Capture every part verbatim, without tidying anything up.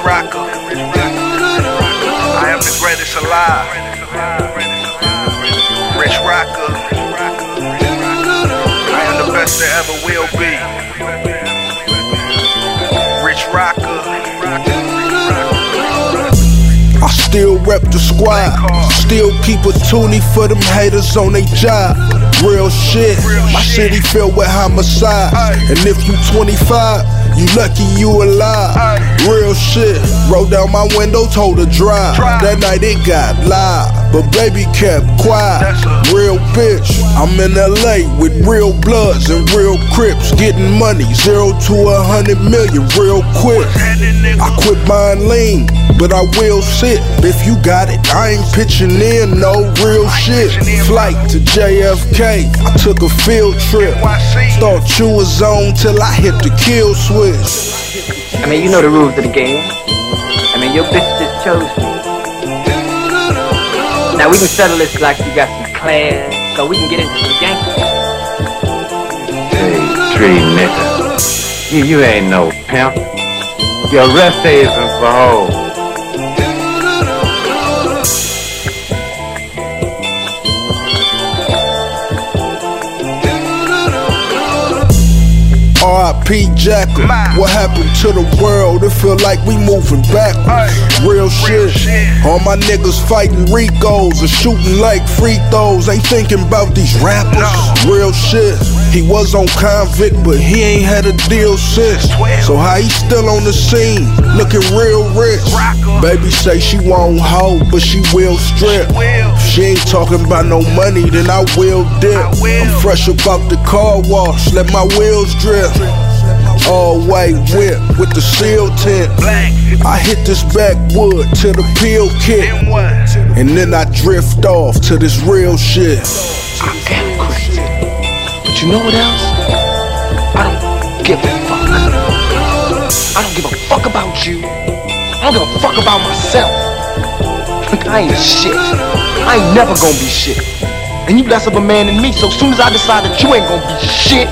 Rocker. I am the greatest alive. Rich Rocker. I am the best that ever will be. Rich Rocker. I still rep the squad. Still keep a toonie for them haters on they job. Real shit, my city filled with homicides. And if you twenty-five, you lucky you alive. Real shit, roll down my window, told her drive. That night it got loud, but baby kept quiet. Real bitch, I'm in L A with real bloods and real crips. Getting money, zero to a hundred million real quick. I quit buying lean, but I will sit. If you got it, I ain't pitching in no real shit. Flight to J F K, I took a field trip. Thought you was on till I hit the kill switch. I mean, you know the rules of the game. I mean, your bitch just chose me. Now we can settle this like you got some class, so we can get into some gangsters. Hey, tree nigga, you, you ain't no pimp. Your rest day isn't for hoes. R I P Jacker, what happened to the world? It feel like we moving backwards. Real shit, all my niggas fighting Ricos or shooting like free throws. Ain't thinking about these rappers. Real shit, he was on convict, but he ain't had a deal since. So how he still on the scene, looking real rich? Baby say she won't hoe, but she will strip. If she ain't talking about no money, then I will dip. I'm fresh about the car wash, let my wheels drip. All white whip with the seal tint. I hit this backwood to the peel kick, and then I drift off to this real shit. I am crazy, but you know what else? I don't give a fuck. I don't give a fuck about you. I don't give a fuck about myself. I ain't shit. I ain't never gonna be shit. And you less of a man than me, so as soon as I decide that you ain't gonna be shit,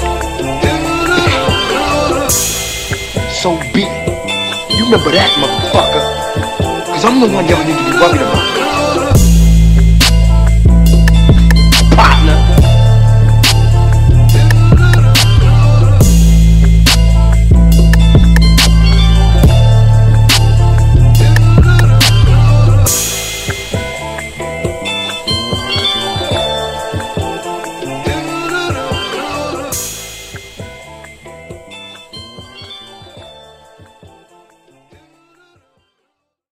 so be it. You remember that, motherfucker. Cause I'm the one y'all need to be worried about.